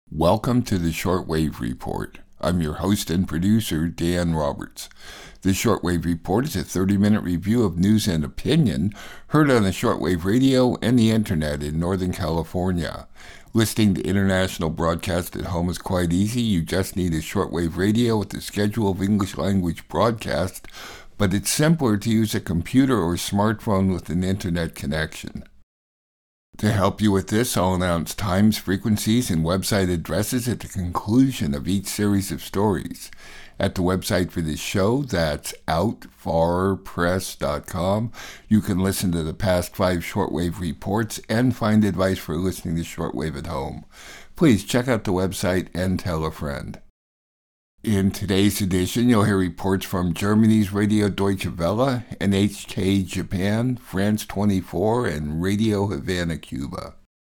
Welcome to the Shortwave Report. I'm your host and producer, Dan Roberts. The Shortwave Report is a 30-minute review of news and opinion heard on the shortwave radio and the internet in Northern California. Listening to international broadcast at home is quite easy. You just need a shortwave radio with a schedule of English language broadcast, but it's simpler to use a computer or smartphone with an internet connection. To help you with this, I'll announce times, frequencies, and website addresses at the conclusion of each series of stories. At the website for this show, that's outfarpress.com, you can listen to the past 5 shortwave reports and find advice for listening to shortwave at home. Please check out the website and tell a friend. In today's edition, you'll hear reports from Germany's Radio Deutsche Welle, NHK Japan, France 24, and Radio Havana, Cuba.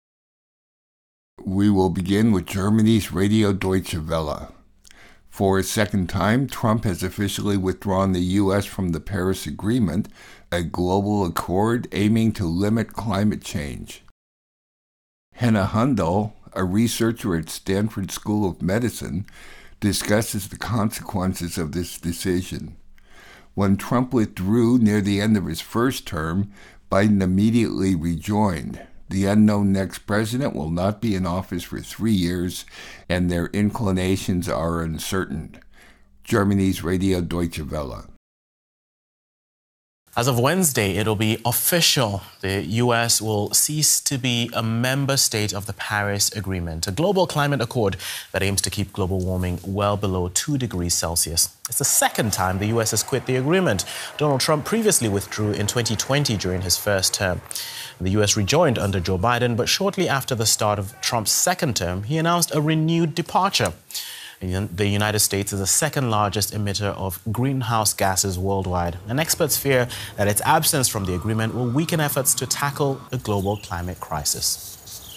We will begin with Germany's Radio Deutsche Welle. For a second time, Trump has officially withdrawn the U.S. from the Paris Agreement, a global accord aiming to limit climate change. Hannah Hundal, a researcher at Stanford School of Medicine, discusses the consequences of this decision. When Trump withdrew near the end of his first term, Biden immediately rejoined. The unknown next president will not be in office for 3 years, and their inclinations are uncertain. Germany's Radio Deutsche Welle. As of Wednesday, it'll be official. The U.S. will cease to be a member state of the Paris Agreement, a global climate accord that aims to keep global warming well below 2 degrees Celsius. It's the second time the U.S. has quit the agreement. Donald Trump previously withdrew in 2020 during his first term. The U.S. rejoined under Joe Biden, but shortly after the start of Trump's second term, he announced a renewed departure. The United States is the second largest emitter of greenhouse gases worldwide, and experts fear that its absence from the agreement will weaken efforts to tackle the global climate crisis.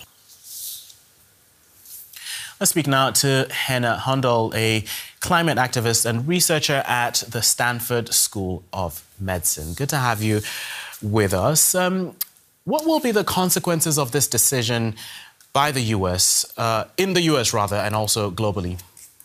Let's speak now to Hannah Hundal, a climate activist and researcher at the Stanford School of Medicine. Good to have you with us. What will be the consequences of this decision by the U.S., in the U.S. rather, and also globally?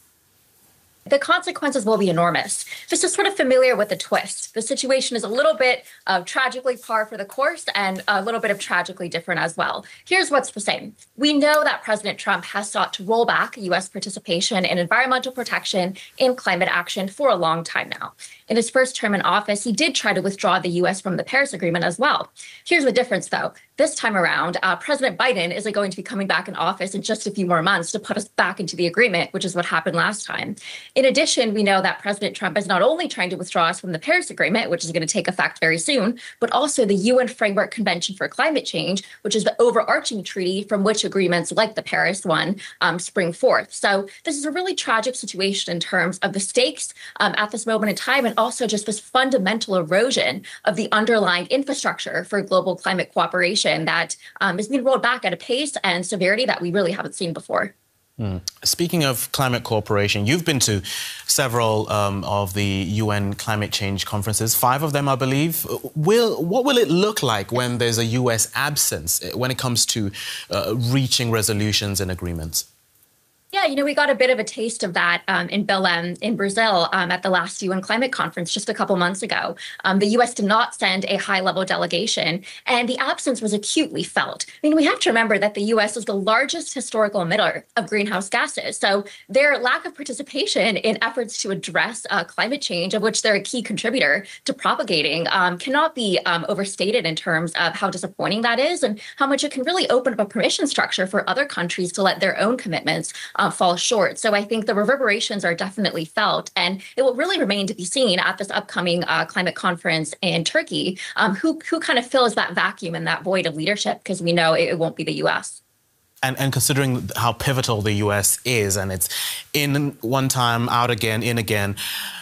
The consequences will be enormous. Just sort of familiar with the twist. The situation is a little bit tragically par for the course and a little bit of tragically different as well. Here's what's the same. We know that President Trump has sought to roll back U.S. participation in environmental protection and climate action for a long time now. In his first term in office, he did try to withdraw the U.S. from the Paris Agreement as well. Here's the difference, though. This time around, President Biden isn't going to be coming back in office in just a few more months to put us back into the agreement, which is what happened last time. In addition, we know that President Trump is not only trying to withdraw us from the Paris Agreement, which is going to take effect very soon, but also the UN Framework Convention for Climate Change, which is the overarching treaty from which agreements like the Paris one spring forth. So this is a really tragic situation in terms of the stakes at this moment in time, and also just this fundamental erosion of the underlying infrastructure for global climate cooperation that is being rolled back at a pace and severity that we really haven't seen before. Speaking of climate cooperation, you've been to several of the UN climate change conferences, 5 of them, I believe. What will it look like when there's a US absence when it comes to reaching resolutions and agreements? Yeah, we got a bit of a taste of that in Belém in Brazil at the last UN climate conference just a couple months ago. The U.S. did not send a high-level delegation, and the absence was acutely felt. We have to remember that the U.S. is the largest historical emitter of greenhouse gases, so their lack of participation in efforts to address climate change, of which they're a key contributor to propagating, cannot be overstated in terms of how disappointing that is and how much it can really open up a permission structure for other countries to let their own commitments fall short. So I think the reverberations are definitely felt, and it will really remain to be seen at this upcoming climate conference in Turkey, who kind of fills that vacuum and that void of leadership, because we know it won't be the U.S. And considering how pivotal the U.S. is, and it's in one time, out again, in again,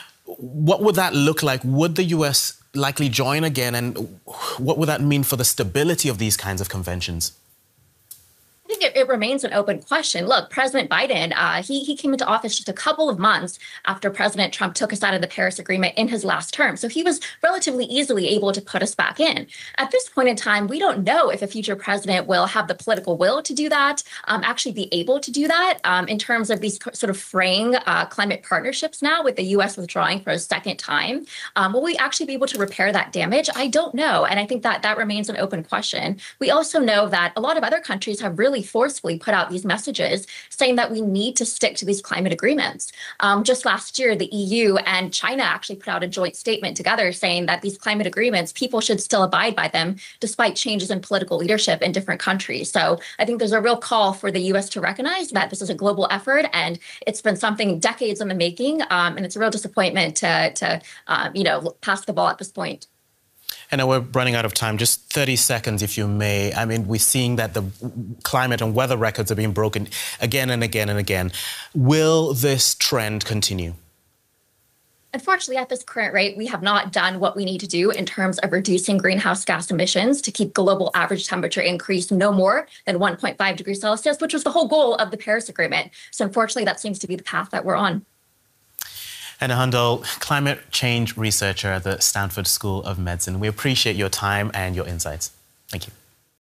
what would that look like? Would the U.S. likely join again, and what would that mean for the stability of these kinds of conventions? think it remains an open question. Look, President Biden, he came into office just a couple of months after President Trump took us out of the Paris Agreement in his last term. So he was relatively easily able to put us back in. At this point in time, we don't know if a future president will have the political will to do that, actually be able to do that in terms of these sort of fraying climate partnerships now with the U.S. withdrawing for a second time. Will we actually be able to repair that damage? I don't know. And I think that remains an open question. We also know that a lot of other countries have really forcefully put out these messages saying that we need to stick to these climate agreements. Just last year, the EU and China actually put out a joint statement together saying that these climate agreements, people should still abide by them despite changes in political leadership in different countries. So I think there's a real call for the U.S. to recognize that this is a global effort and it's been something decades in the making. And it's a real disappointment to pass the ball at this point. And we're running out of time. Just 30 seconds, if you may. I mean, we're seeing that the climate and weather records are being broken again and again and again. Will this trend continue? Unfortunately, at this current rate, we have not done what we need to do in terms of reducing greenhouse gas emissions to keep global average temperature increase no more than 1.5 degrees Celsius, which was the whole goal of the Paris Agreement. So unfortunately, that seems to be the path that we're on. Anna Hundal, climate change researcher at the Stanford School of Medicine. We appreciate your time and your insights. Thank you.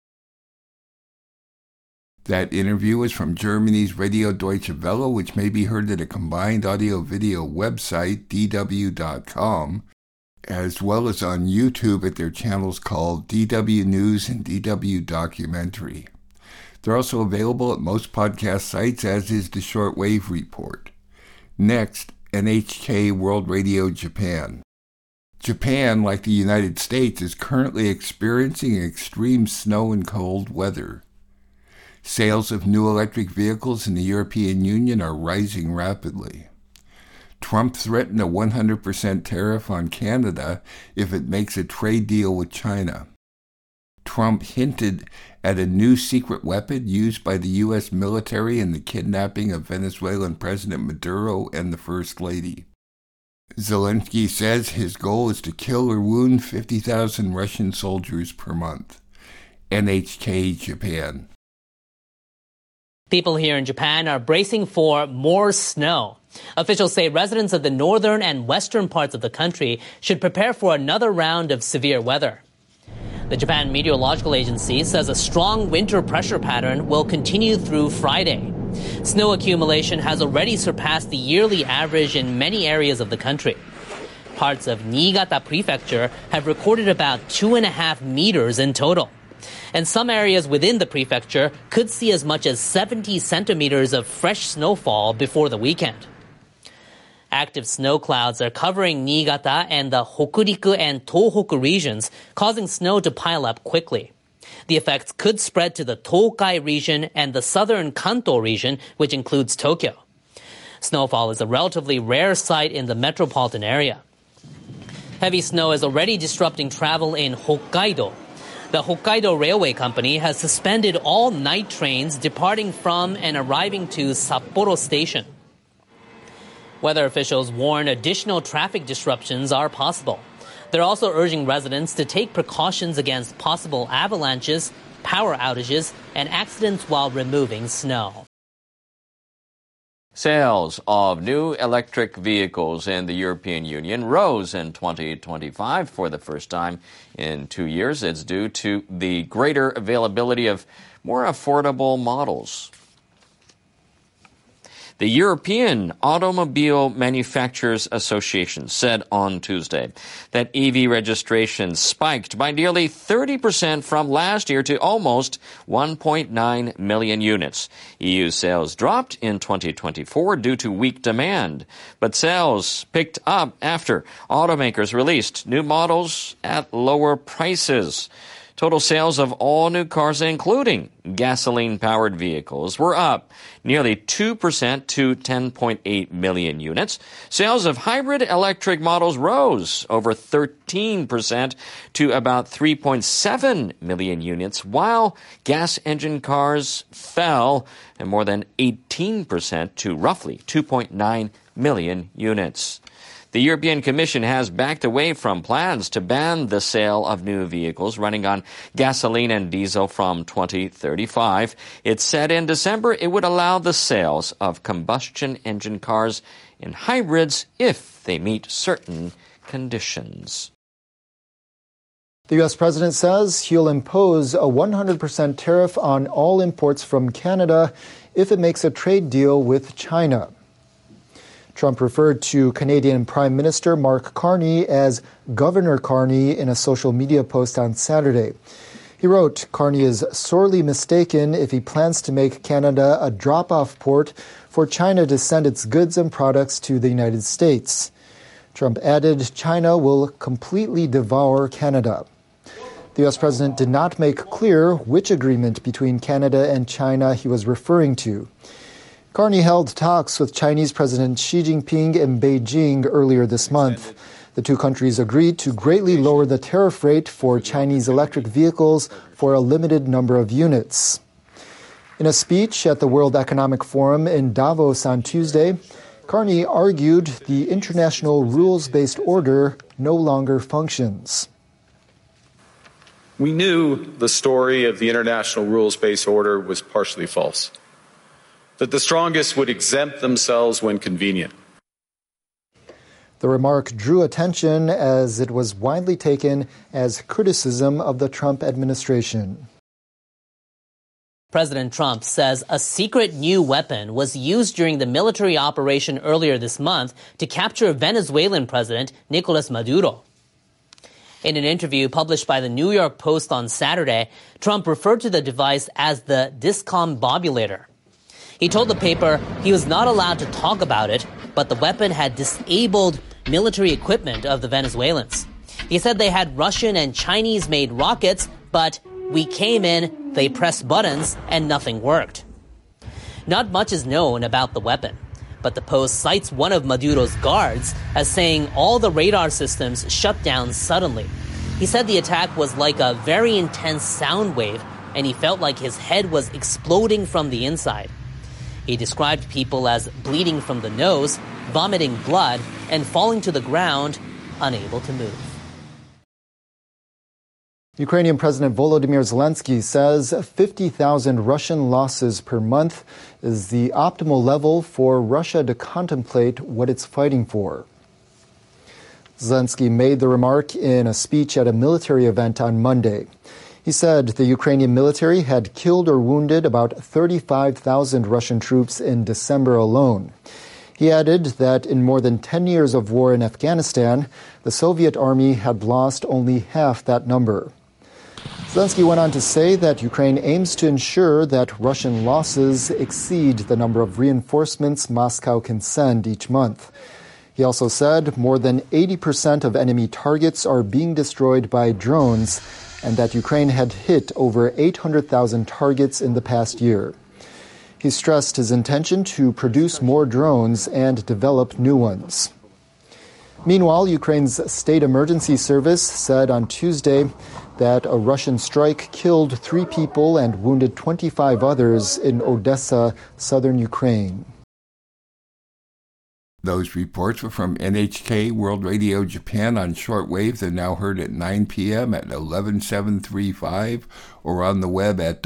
That interview was from Germany's Radio Deutsche Welle, which may be heard at a combined audio-video website, dw.com, as well as on YouTube at their channels called DW News and DW Documentary. They're also available at most podcast sites, as is the Shortwave Report. Next, NHK World Radio Japan. Japan, like the United States, is currently experiencing extreme snow and cold weather. Sales of new electric vehicles in the European Union are rising rapidly. Trump threatened a 100% tariff on Canada if it makes a trade deal with China. Trump hinted at a new secret weapon used by the U.S. military in the kidnapping of Venezuelan President Maduro and the First Lady. Zelensky says his goal is to kill or wound 50,000 Russian soldiers per month. NHK Japan. People here in Japan are bracing for more snow. Officials say residents of the northern and western parts of the country should prepare for another round of severe weather. The Japan Meteorological Agency says a strong winter pressure pattern will continue through Friday. Snow accumulation has already surpassed the yearly average in many areas of the country. Parts of Niigata Prefecture have recorded about 2.5 meters in total. And some areas within the prefecture could see as much as 70 centimeters of fresh snowfall before the weekend. Active snow clouds are covering Niigata and the Hokuriku and Tohoku regions, causing snow to pile up quickly. The effects could spread to the Tokai region and the southern Kanto region, which includes Tokyo. Snowfall is a relatively rare sight in the metropolitan area. Heavy snow is already disrupting travel in Hokkaido. The Hokkaido Railway Company has suspended all night trains departing from and arriving to Sapporo Station. Weather officials warn additional traffic disruptions are possible. They're also urging residents to take precautions against possible avalanches, power outages, and accidents while removing snow. Sales of new electric vehicles in the European Union rose in 2025 for the first time in 2 years. It's due to the greater availability of more affordable models. The European Automobile Manufacturers Association said on Tuesday that EV registrations spiked by nearly 30% from last year to almost 1.9 million units. EU sales dropped in 2024 due to weak demand, but sales picked up after automakers released new models at lower prices. Total sales of all new cars, including gasoline-powered vehicles, were up nearly 2% to 10.8 million units. Sales of hybrid electric models rose over 13% to about 3.7 million units, while gas engine cars fell more than 18% to roughly 2.9 million units. The European Commission has backed away from plans to ban the sale of new vehicles running on gasoline and diesel from 2035. It said in December it would allow the sales of combustion engine cars and hybrids if they meet certain conditions. The U.S. president says he'll impose a 100% tariff on all imports from Canada if it makes a trade deal with China. Trump referred to Canadian Prime Minister Mark Carney as Governor Carney in a social media post on Saturday. He wrote, "Carney is sorely mistaken if he plans to make Canada a drop-off port for China to send its goods and products to the United States." Trump added, "China will completely devour Canada." The U.S. president did not make clear which agreement between Canada and China he was referring to. Carney held talks with Chinese President Xi Jinping in Beijing earlier this month. The two countries agreed to greatly lower the tariff rate for Chinese electric vehicles for a limited number of units. In a speech at the World Economic Forum in Davos on Tuesday, Carney argued the international rules-based order no longer functions. We knew the story of the international rules-based order was partially false, that the strongest would exempt themselves when convenient. The remark drew attention as it was widely taken as criticism of the Trump administration. President Trump says a secret new weapon was used during the military operation earlier this month to capture Venezuelan President Nicolas Maduro. In an interview published by the New York Post on Saturday, Trump referred to the device as the discombobulator. He told the paper he was not allowed to talk about it, but the weapon had disabled military equipment of the Venezuelans. He said they had Russian and Chinese-made rockets, but we came in, they pressed buttons, and nothing worked. Not much is known about the weapon, but the Post cites one of Maduro's guards as saying all the radar systems shut down suddenly. He said the attack was like a very intense sound wave, and he felt like his head was exploding from the inside. He described people as bleeding from the nose, vomiting blood, and falling to the ground, unable to move. Ukrainian President Volodymyr Zelensky says 50,000 Russian losses per month is the optimal level for Russia to contemplate what it's fighting for. Zelensky made the remark in a speech at a military event on Monday. He said the Ukrainian military had killed or wounded about 35,000 Russian troops in December alone. He added that in more than 10 years of war in Afghanistan, the Soviet army had lost only half that number. Zelensky went on to say that Ukraine aims to ensure that Russian losses exceed the number of reinforcements Moscow can send each month. He also said more than 80% of enemy targets are being destroyed by drones, and that Ukraine had hit over 800,000 targets in the past year. He stressed his intention to produce more drones and develop new ones. Meanwhile, Ukraine's State Emergency Service said on Tuesday that a Russian strike killed 3 people and wounded 25 others in Odessa, southern Ukraine. Those reports were from NHK World Radio Japan on shortwave. They're now heard at 9 p.m. at 11735 or on the web at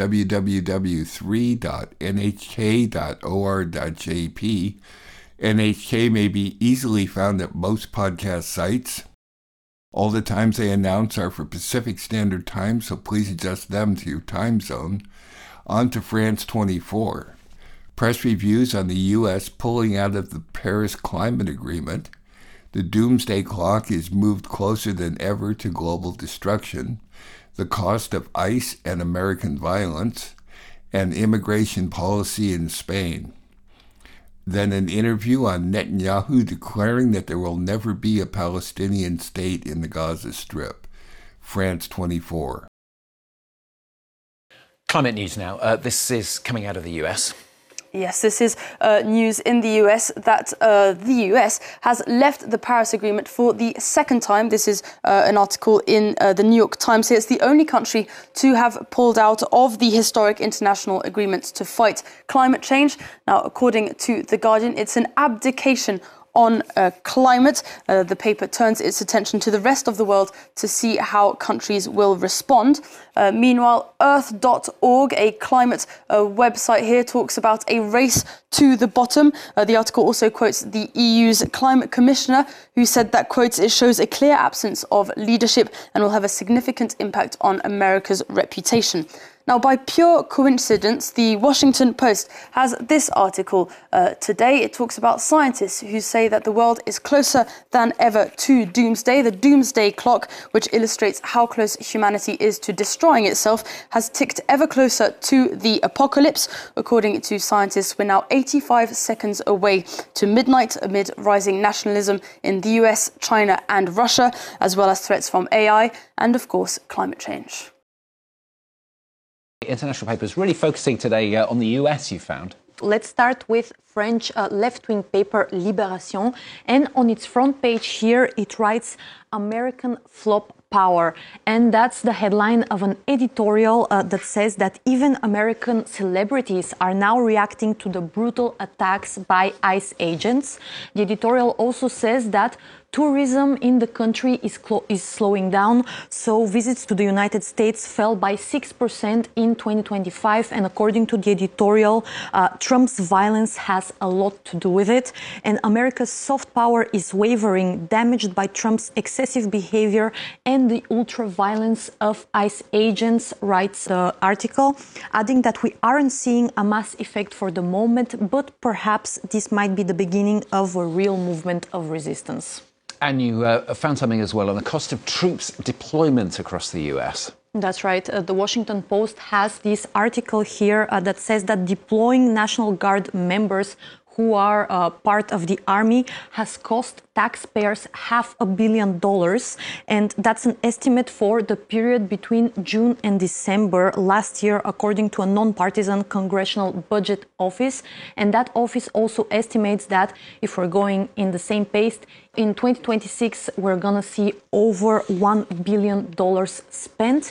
www.3.nhk.or.jp. NHK may be easily found at most podcast sites. All the times they announce are for Pacific Standard Time, so please adjust them to your time zone. On to France 24. Press reviews on the U.S. pulling out of the Paris Climate Agreement. The doomsday clock is moved closer than ever to global destruction. The cost of ICE and American violence. And immigration policy in Spain. Then an interview on Netanyahu declaring that there will never be a Palestinian state in the Gaza Strip. France 24. Climate news now. This is coming out of the U.S. Yes, this is news in the US that the US has left the Paris Agreement for the second time. This is an article in the New York Times. It's the only country to have pulled out of the historic international agreement to fight climate change. Now, according to The Guardian, it's an abdication on climate. The paper turns its attention to the rest of the world to see how countries will respond. Meanwhile, Earth.org, a climate website here, talks about a race to the bottom. The article also quotes the EU's climate commissioner, who said that, quotes, it shows a clear absence of leadership and will have a significant impact on America's reputation. Now, by pure coincidence, the Washington Post has this article today. It talks about scientists who say that the world is closer than ever to doomsday. The doomsday clock, which illustrates how close humanity is to destroying itself, has ticked ever closer to the apocalypse. According to scientists, we're now 85 seconds away to midnight amid rising nationalism in the US, China and Russia, as well as threats from AI and, of course, climate change. International papers really focusing today on the US, you found. Let's start with French left-wing paper Libération. And on its front page here, it writes, American flop power. And that's the headline of an editorial that says that even American celebrities are now reacting to the brutal attacks by ICE agents. The editorial also says that tourism in the country is slowing down, so visits to the United States fell by 6% in 2025, and according to the editorial, Trump's violence has a lot to do with it, and America's soft power is wavering, damaged by Trump's excessive behavior and the ultra-violence of ICE agents, writes the article, adding that we aren't seeing a mass effect for the moment, but perhaps this might be the beginning of a real movement of resistance. And you found something as well on the cost of troops deployment across the US. That's right. The Washington Post has this article here that says that deploying National Guard members who are part of the army has cost taxpayers $500 million. And that's an estimate for the period between June and December last year, according to a nonpartisan Congressional Budget Office. And that office also estimates that if we're going in the same pace, in 2026, we're going to see over $1 billion spent.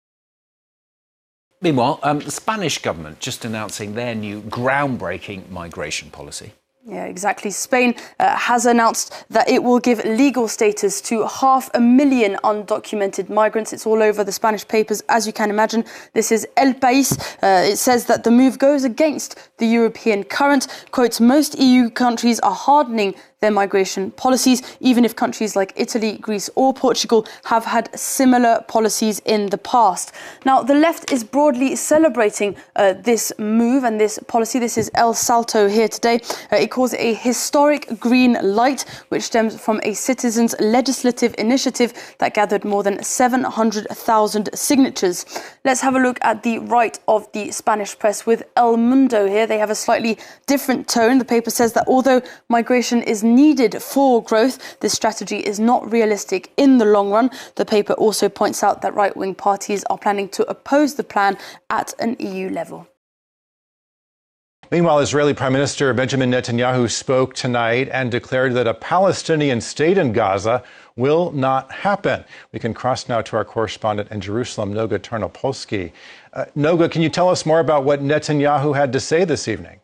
Meanwhile, the Spanish government just announcing their new groundbreaking migration policy. Yeah, exactly. Spain has announced that it will give legal status to 500,000 undocumented migrants. It's all over the Spanish papers, as you can imagine. This is El País. It says that the move goes against the European current. Quotes, most EU countries are hardening their migration policies, even if countries like Italy, Greece or Portugal have had similar policies in the past. Now, the left is broadly celebrating this move and this policy. This is El Salto here today. It calls it a historic green light, which stems from a citizens' legislative initiative that gathered more than 700,000 signatures. Let's have a look at the right of the Spanish press with El Mundo here. They have a slightly different tone. The paper says that although migration is needed for growth, this strategy is not realistic in the long run. The paper also points out that right-wing parties are planning to oppose the plan at an EU level. Meanwhile, Israeli Prime Minister Benjamin Netanyahu spoke tonight and declared that a Palestinian state in Gaza will not happen. We can cross now to our correspondent in Jerusalem, Noga Tarnopolsky. Noga, can you tell us more about what Netanyahu had to say this evening?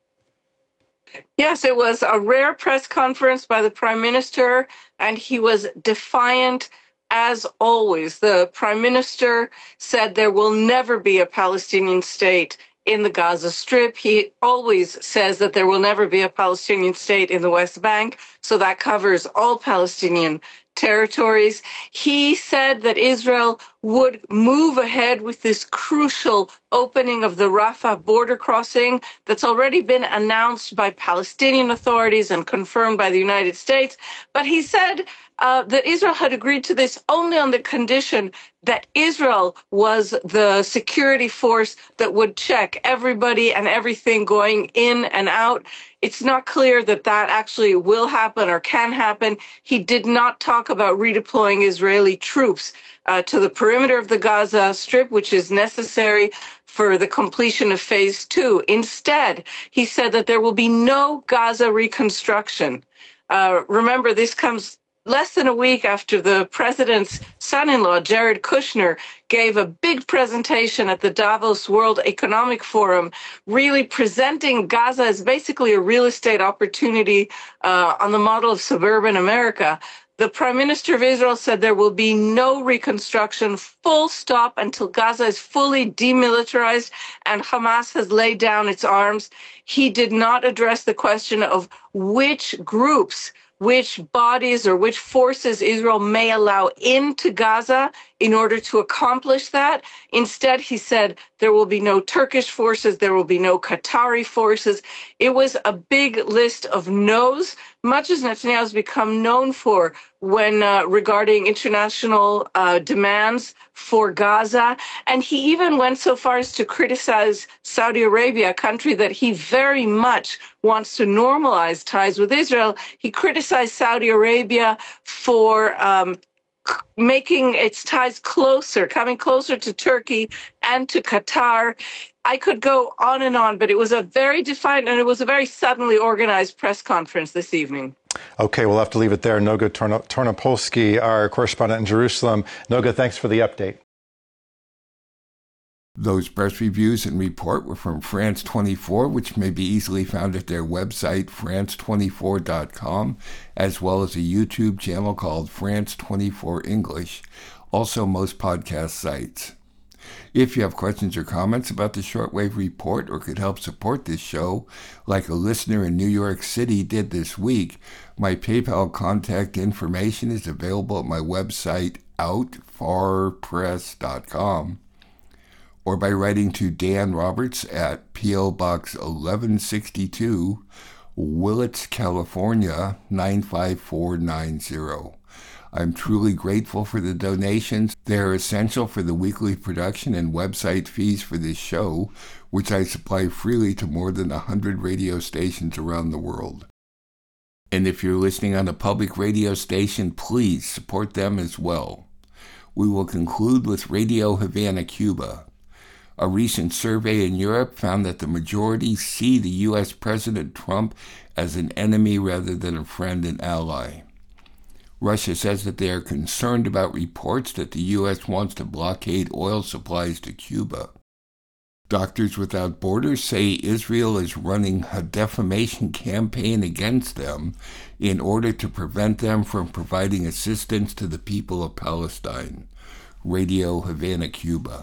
Yes, it was a rare press conference by the prime minister, and he was defiant as always. The prime minister said there will never be a Palestinian state in the Gaza Strip. He always says that there will never be a Palestinian state in the West Bank, so that covers all Palestinian territories. He said that Israel would move ahead with this crucial opening of the Rafah border crossing that's already been announced by Palestinian authorities and confirmed by the United States. But he said that Israel had agreed to this only on the condition that Israel was the security force that would check everybody and everything going in and out. It's not clear that that actually will happen or can happen. He did not talk about redeploying Israeli troops to the perimeter of the Gaza Strip, which is necessary for the completion of phase 2. Instead, he said that there will be no Gaza reconstruction. Remember, this comes less than a week after the president's son-in-law, Jared Kushner, gave a big presentation at the Davos World Economic Forum, really presenting Gaza as basically a real estate opportunity on the model of suburban America. The Prime Minister of Israel said there will be no reconstruction, full stop, until Gaza is fully demilitarized and Hamas has laid down its arms. He did not address the question of which groups, which bodies or which forces Israel may allow into Gaza in order to accomplish that. Instead, he said there will be no Turkish forces, there will be no Qatari forces. It was a big list of no's, much as Netanyahu has become known for when regarding international demands for Gaza. And he even went so far as to criticize Saudi Arabia, a country that he very much wants to normalize ties with Israel. He criticized Saudi Arabia for making its ties closer, coming closer to Turkey and to Qatar. I could go on, but it was a very defiant and it was a very suddenly organized press conference this evening. Okay, we'll have to leave it there. Noga Tornopolsky, our correspondent in Jerusalem. Noga, thanks for the update. Those press reviews and report were from France 24, which may be easily found at their website, france24.com, as well as a YouTube channel called France 24 English, also most podcast sites. If you have questions or comments about the Shortwave Report or could help support this show, like a listener in New York City did this week, my PayPal contact information is available at my website, outfarpress.com. or by writing to Dan Roberts at P.O. Box 1162, Willits, California, 95490. I'm truly grateful for the donations. They are essential for the weekly production and website fees for this show, which I supply freely to more than 100 radio stations around the world. And if you're listening on a public radio station, please support them as well. We will conclude with Radio Havana, Cuba. A recent survey in Europe found that the majority see the U.S. President Trump as an enemy rather than a friend and ally. Russia says that they are concerned about reports that the U.S. wants to blockade oil supplies to Cuba. Doctors Without Borders say Israel is running a defamation campaign against them in order to prevent them from providing assistance to the people of Palestine. Radio Havana, Cuba.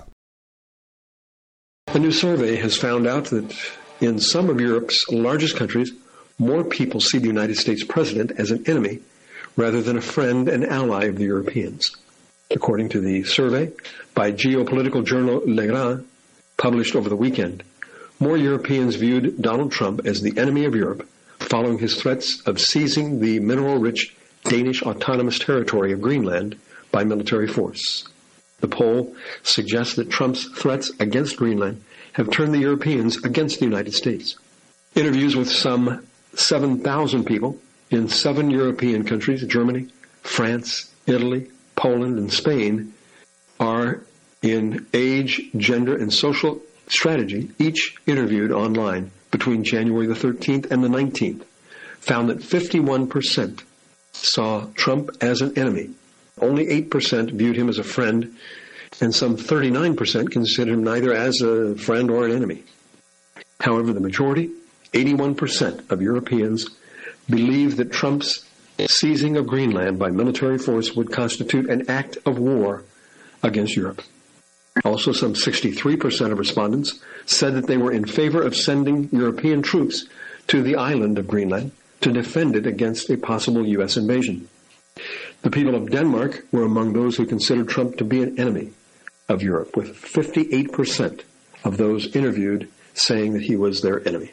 A new survey has found out that in some of Europe's largest countries, more people see the United States president as an enemy rather than a friend and ally of the Europeans. According to the survey by geopolitical journal Le Grand, published over the weekend, more Europeans viewed Donald Trump as the enemy of Europe following his threats of seizing the mineral-rich Danish autonomous territory of Greenland by military force. The poll suggests that Trump's threats against Greenland have turned the Europeans against the United States. Interviews with some 7,000 people in 7 European countries, Germany, France, Italy, Poland, and Spain, are in age, gender, and social strategy, each interviewed online between January the 13th and the 19th, found that 51% saw Trump as an enemy. Only 8% viewed him as a friend, and some 39% considered him neither as a friend or an enemy. However, the majority, 81% of Europeans, believe that Trump's seizing of Greenland by military force would constitute an act of war against Europe. Also, some 63% of respondents said that they were in favor of sending European troops to the island of Greenland to defend it against a possible U.S. invasion. The people of Denmark were among those who considered Trump to be an enemy of Europe, with 58% of those interviewed saying that he was their enemy.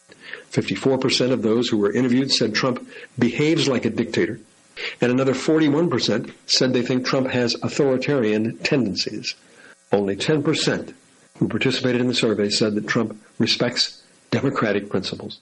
54% of those who were interviewed said Trump behaves like a dictator, and another 41% said they think Trump has authoritarian tendencies. Only 10% who participated in the survey said that Trump respects democratic principles.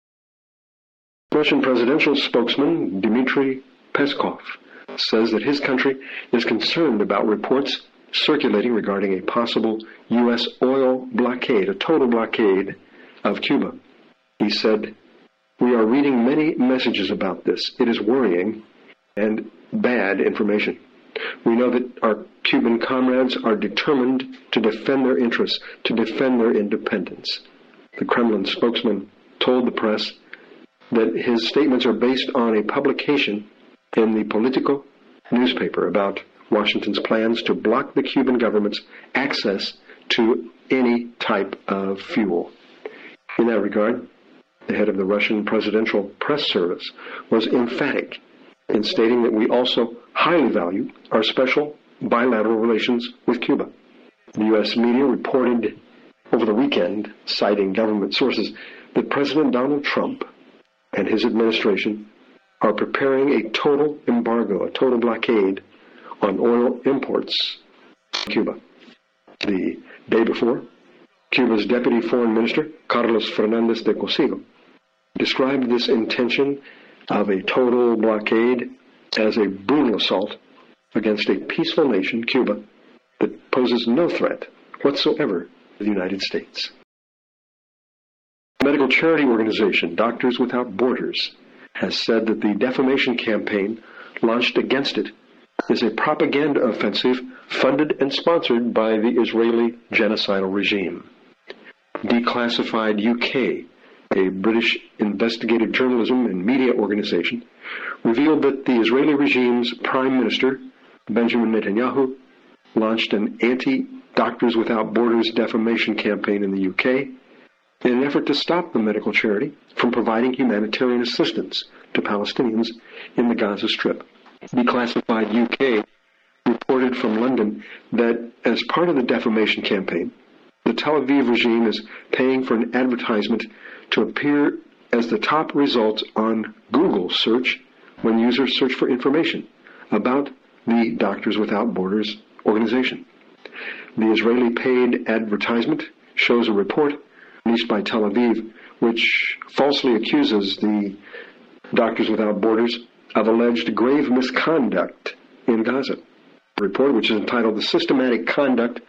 Russian presidential spokesman Dmitry Peskov says that his country is concerned about reports circulating regarding a possible U.S. oil blockade, a total blockade of Cuba. He said, "We are reading many messages about this. It is worrying, and bad information. We know that our Cuban comrades are determined to defend their interests, to defend their independence. The Kremlin spokesman told the press that his statements are based on a publication in the Politico newspaper about Washington's plans to block the Cuban government's access to any type of fuel. In that regard, the head of the Russian Presidential Press Service was emphatic in stating that we also highly value our special bilateral relations with Cuba. The U.S. media reported over the weekend, citing government sources, that President Donald Trump and his administration are preparing a total embargo, a total blockade on oil imports to Cuba. The day before, Cuba's Deputy Foreign Minister, Carlos Fernandez de Cosigo, described this intention of a total blockade as a brutal assault against a peaceful nation, Cuba, that poses no threat whatsoever to the United States. The medical charity organization Doctors Without Borders has said that the defamation campaign launched against it is a propaganda offensive funded and sponsored by the Israeli genocidal regime. Declassified UK, a British investigative journalism and media organization, revealed that the Israeli regime's Prime Minister, Benjamin Netanyahu, launched an anti-Doctors Without Borders defamation campaign in the UK in an effort to stop the medical charity from providing humanitarian assistance to Palestinians in the Gaza Strip. Declassified UK reported from London that as part of the defamation campaign, the Tel Aviv regime is paying for an advertisement to appear as the top result on Google search when users search for information about the Doctors Without Borders organization. The Israeli paid advertisement shows a report released by Tel Aviv which falsely accuses the Doctors Without Borders of alleged grave misconduct in Gaza. The report, which is entitled The Systematic Conduct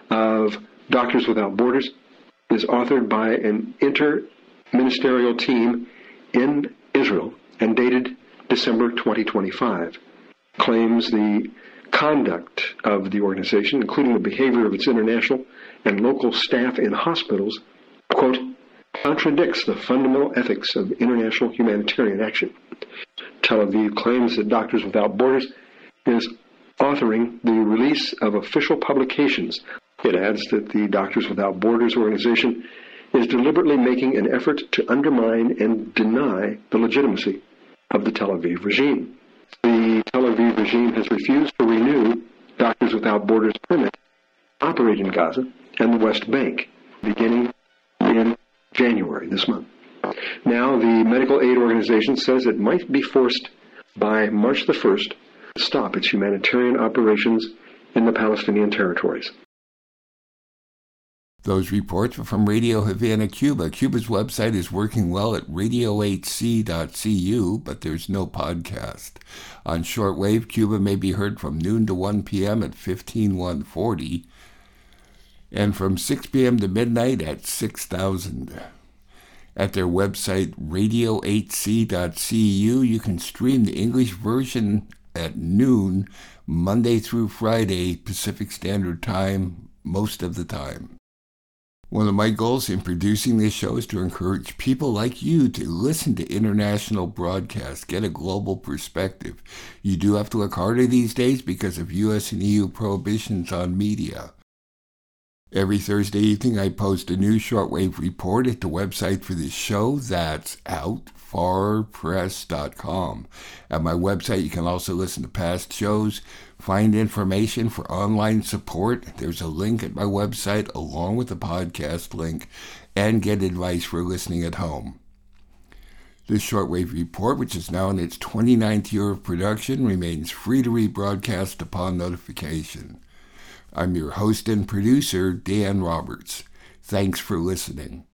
of Doctors Without Borders, is authored by an inter-ministerial team in Israel and dated December 2025. Claims the conduct of the organization, including the behavior of its international and local staff in hospitals, quote, contradicts the fundamental ethics of international humanitarian action. Tel Aviv claims that Doctors Without Borders is authoring the release of official publications. It adds that the Doctors Without Borders organization is deliberately making an effort to undermine and deny the legitimacy of the Tel Aviv regime. The Tel Aviv regime has refused to renew Doctors Without Borders permit to operate in Gaza and the West Bank, beginning in January this month. Now, the medical aid organization says it might be forced by March the 1st to stop its humanitarian operations in the Palestinian territories. Those reports were from Radio Havana, Cuba. Cuba's website is working well at radio8c.cu, but there's no podcast. On shortwave, Cuba may be heard from noon to 1 p.m. at 15140, and from 6 p.m. to midnight at 6000. At their website, radio8c.cu, you can stream the English version at noon, Monday through Friday, Pacific Standard Time, most of the time. One of my goals in producing this show is to encourage people like you to listen to international broadcasts, get a global perspective. You do have to look harder these days because of U.S. and EU prohibitions on media. Every Thursday evening, I post a new shortwave report at the website for this show. That's outfarpress.com. At my website, you can also listen to past shows, find information for online support. There's a link at my website along with the podcast link, and get advice for listening at home. This shortwave report, which is now in its 29th year of production, remains free to rebroadcast upon notification. I'm your host and producer, Dan Roberts. Thanks for listening.